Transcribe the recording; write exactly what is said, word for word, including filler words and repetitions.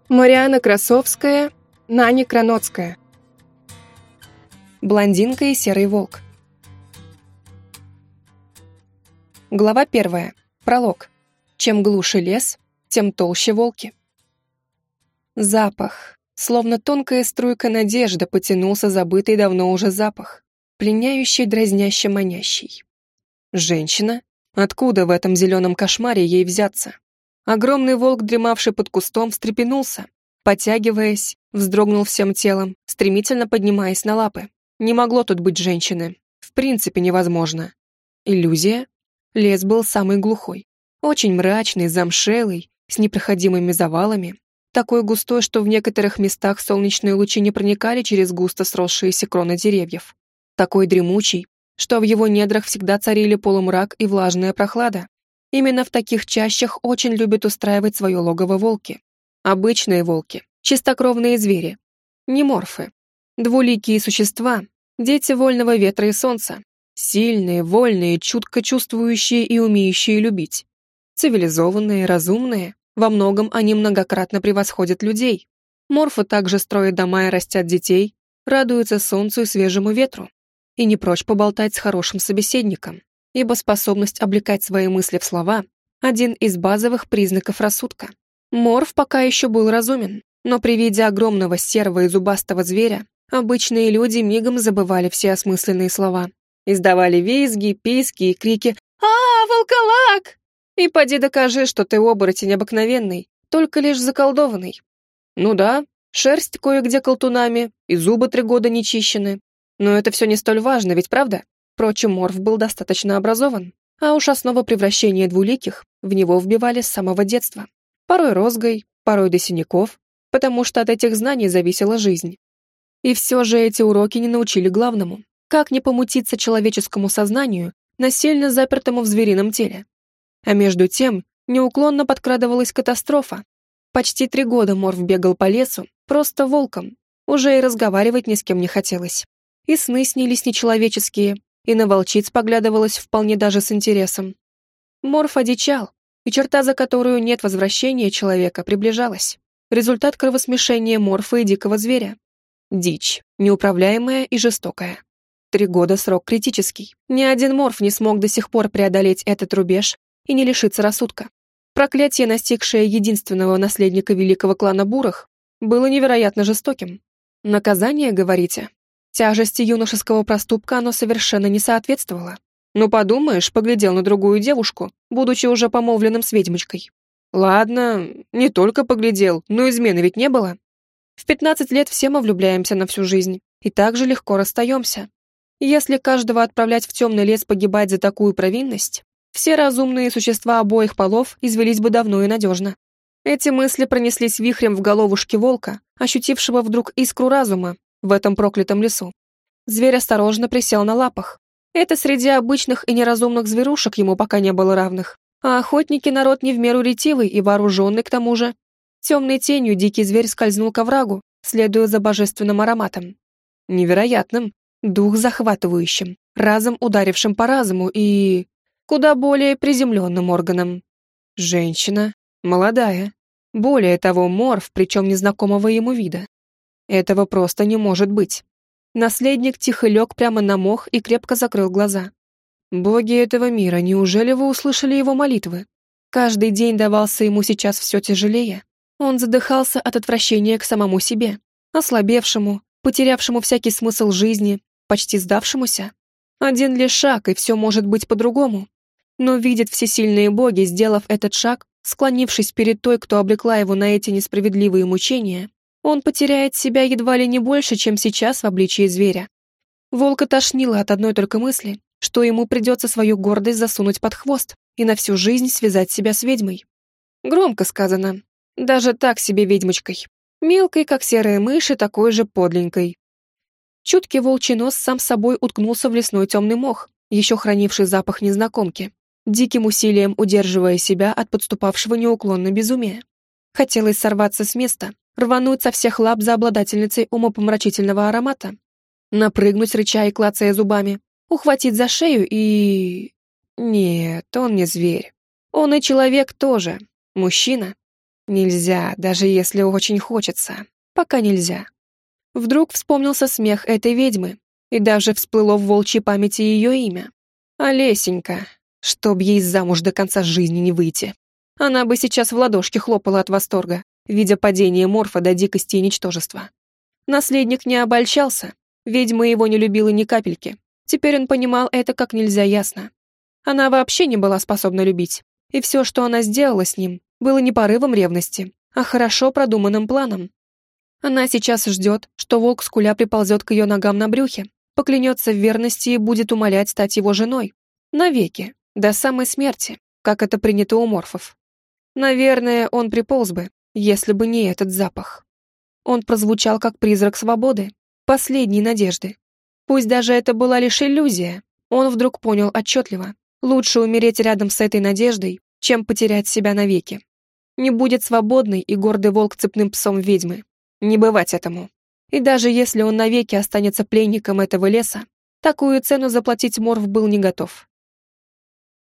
Марианна Красовская, Наня Краноцкая. Блондинка и серый волк. Глава первая. Пролог. Чем глуше лес, тем толще волки. Запах. Словно тонкая струйка надежды потянулся забытый давно уже запах, пленяющий, дразняще манящий. Женщина? Откуда в этом зеленом кошмаре ей взяться? Огромный волк, дремавший под кустом, встрепенулся, потягиваясь, вздрогнул всем телом, стремительно поднимаясь на лапы. Не могло тут быть женщины. В принципе, невозможно. Иллюзия? Лес был самый глухой. Очень мрачный, замшелый, с непроходимыми завалами. Такой густой, что в некоторых местах солнечные лучи не проникали через густо сросшиеся кроны деревьев. Такой дремучий, что в его недрах всегда царили полумрак и влажная прохлада. Именно в таких чащах очень любят устраивать свое логово волки. Обычные волки, чистокровные звери, не морфы. Двуликие существа, дети вольного ветра и солнца. Сильные, вольные, чутко чувствующие и умеющие любить. Цивилизованные, разумные, во многом они многократно превосходят людей. Морфы также строят дома и растят детей, радуются солнцу и свежему ветру. И не прочь поболтать с хорошим собеседником, ибо способность облекать свои мысли в слова – один из базовых признаков рассудка. Морф пока еще был разумен, но при виде огромного серого и зубастого зверя обычные люди мигом забывали все осмысленные слова. Издавали визги, писки и крики «А, волколак!» И поди докажи, что ты оборотень обыкновенный, только лишь заколдованный. Ну да, шерсть кое-где колтунами, и зубы три года не чищены. Но это все не столь важно, ведь правда? Впрочем, Морф был достаточно образован, а уж основа превращения двуликих в него вбивали с самого детства. Порой розгой, порой до синяков, потому что от этих знаний зависела жизнь. И все же эти уроки не научили главному. Как не помутиться человеческому сознанию, насильно запертому в зверином теле? А между тем, неуклонно подкрадывалась катастрофа. Почти три года Морф бегал по лесу, просто волком. Уже и разговаривать ни с кем не хотелось. И сны снились нечеловеческие, и на волчиц поглядывалось вполне даже с интересом. Морф одичал, и черта, за которую нет возвращения человека, приближалась. Результат кровосмешения морфа и дикого зверя. Дичь, неуправляемая и жестокая. Три года срок критический. Ни один морф не смог до сих пор преодолеть этот рубеж и не лишиться рассудка. Проклятие, настигшее единственного наследника великого клана Бурых, было невероятно жестоким. Наказание, говорите? Тяжести юношеского проступка оно совершенно не соответствовало. Ну, подумаешь, поглядел на другую девушку, будучи уже помолвленным с ведьмочкой. Ладно, не только поглядел, но измены ведь не было. В пятнадцать лет все мы влюбляемся на всю жизнь и так же легко расстаемся. Если каждого отправлять в темный лес погибать за такую провинность, все разумные существа обоих полов извелись бы давно и надежно. Эти мысли пронеслись вихрем в головушке волка, ощутившего вдруг искру разума в этом проклятом лесу. Зверь осторожно присел на лапах. Это среди обычных и неразумных зверушек ему пока не было равных. А охотники народ не в меру ретивый и вооруженный к тому же. Темной тенью дикий зверь скользнул к оврагу, следуя за божественным ароматом. Невероятным, дух захватывающим, разом ударившим по разуму и... куда более приземленным органам. Женщина, молодая. Более того, морф, причем незнакомого ему вида. Этого просто не может быть. Наследник тихо лег прямо на мох и крепко закрыл глаза. Боги этого мира, неужели вы услышали его молитвы? Каждый день давался ему сейчас все тяжелее. Он задыхался от отвращения к самому себе, ослабевшему, потерявшему всякий смысл жизни, почти сдавшемуся. Один лишь шаг, и все может быть по-другому. Но видят всесильные боги, сделав этот шаг, склонившись перед той, кто обрекла его на эти несправедливые мучения, он потеряет себя едва ли не больше, чем сейчас в обличии зверя. Волка тошнило от одной только мысли, что ему придется свою гордость засунуть под хвост и на всю жизнь связать себя с ведьмой. Громко сказано. Даже так себе ведьмочкой. Мелкой, как серая мышь, и такой же подленькой. Чуткий волчий нос сам собой уткнулся в лесной темный мох, еще хранивший запах незнакомки, диким усилием удерживая себя от подступавшего неуклонно безумия. Хотелось сорваться с места, рвануть со всех лап за обладательницей умопомрачительного аромата, напрыгнуть, рыча и клацая зубами, ухватить за шею и... Нет, он не зверь. Он и человек тоже. Мужчина. Нельзя, даже если очень хочется. Пока нельзя. Вдруг вспомнился смех этой ведьмы, и даже всплыло в волчьей памяти ее имя. Олесенька, чтоб ей замуж до конца жизни не выйти. Она бы сейчас в ладошки хлопала от восторга, видя падение Морфа до дикости и ничтожества. Наследник не обольщался, ведьма его не любила ни капельки. Теперь он понимал это как нельзя ясно. Она вообще не была способна любить, и все, что она сделала с ним, было не порывом ревности, а хорошо продуманным планом. Она сейчас ждет, что волк скуля приползет к ее ногам на брюхе, поклянется в верности и будет умолять стать его женой. Навеки, до самой смерти, как это принято у морфов. Наверное, он приполз бы, если бы не этот запах. Он прозвучал как призрак свободы, последней надежды. Пусть даже это была лишь иллюзия, он вдруг понял отчетливо. Лучше умереть рядом с этой надеждой, чем потерять себя навеки. Не будет свободный и гордый волк цепным псом ведьмы. Не бывать этому. И даже если он навеки останется пленником этого леса, такую цену заплатить Морф был не готов.